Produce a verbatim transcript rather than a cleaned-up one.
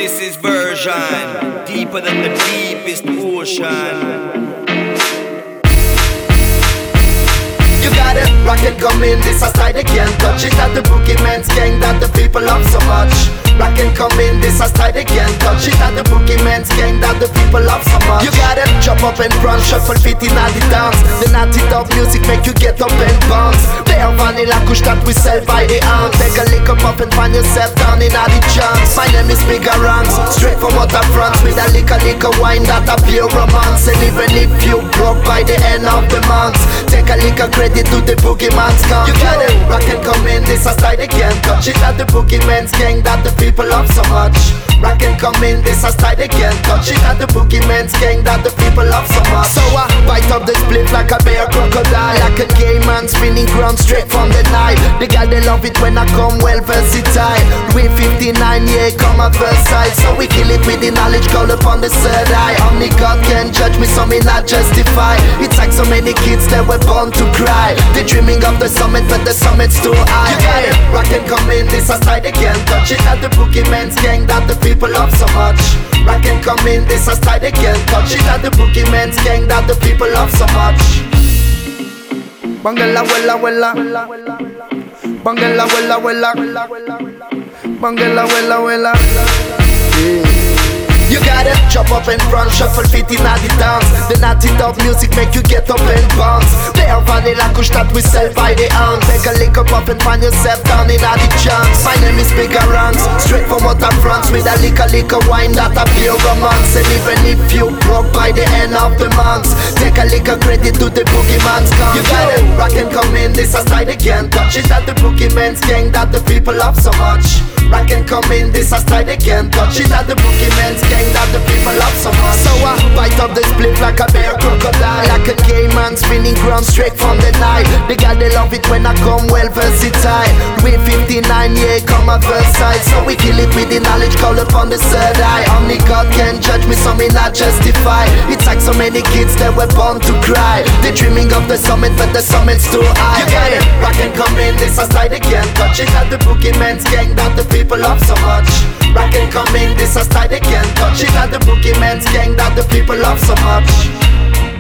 This is version deeper than the deepest ocean. You got it, rock and come in, this a style they can't touch it. At the Boogeyman's gang that the people love so much. Rock and come in, this a style they can't touch it. At the Boogeyman's gang that the people love so much. You got it, chop up and run, shuffle fit in all the dance. The naughty dub music make you get up and bounce. Bare vanilla kush that we sell by the ounce. Take a lick up up and find yourself down in all the chunks. My name is Bigger Ranks, straight from waterfronts. With a lick a lick a wine that a pure romance. And even if you broke by the end of the month, take a lick a credit to the Boogeyman's gang. You got it, rock and come in, this a style they can't touch it. At the Boogeyman's gang that the people love so much. Rock and come in, this a style they can't touch it. At the Boogeyman's gang that the people love so much. So I bite up the split like a bear crocodile, like a gay man spinning ground straight from the night. The girl they love it when I come well versatile. We fifty-nine, yeah, come a versatile. So we kill it with the knowledge, call upon the third eye. Only God can judge me, so me not justify. It's like so many kids that were born to cry. They're dreaming of the summit, but the summit's too high. You got it, rock and come in, this a style they can't touch it. At the Boogeyman's gang that the people love so much. Rock and come in, this a style they can't touch it. At the Boogeyman's gang that the people love so much. Bangala wella wella, Bangala wella wella, Bangala wella wella. You got it, chop up and run, shuffle fit in all the dance. The naughty dub music make you get up and bounce. Bare vanilla kush that we sell by the ounce. Take a lick up up and find yourself down in all the chunks. My name is Bigger Ranks, straight from waterfronts. With a lick a lick a wine that a pure romance. And even if you broke by the end of the month, take a lick a credit to the Boogeyman's gang. You got it, rock and come in, this a style they can't touch it. At the Boogeyman's gang that the people love so much. Rock and come in, this a style they can't touch it. At the Boogeyman's gang that the people love so much. So I bite up the split like a bear crocodile, like a gay man spinning ground straight from the night. The girl they love it when I come well versatile. We fifty-nine, yeah, come a versatile. So we kill it with the knowledge, call upon the third eye. Only God can judge me, so me not justify. It's like so many kids that were born to cry. They're dreaming of the summit, but the summit's too high. You got it, rock and come in, this a style they can't touch it. At the Boogeyman's gang that the people love so much. Rock and come in, this a style they can't touch it. At the Boogeyman's gang that the people love so much.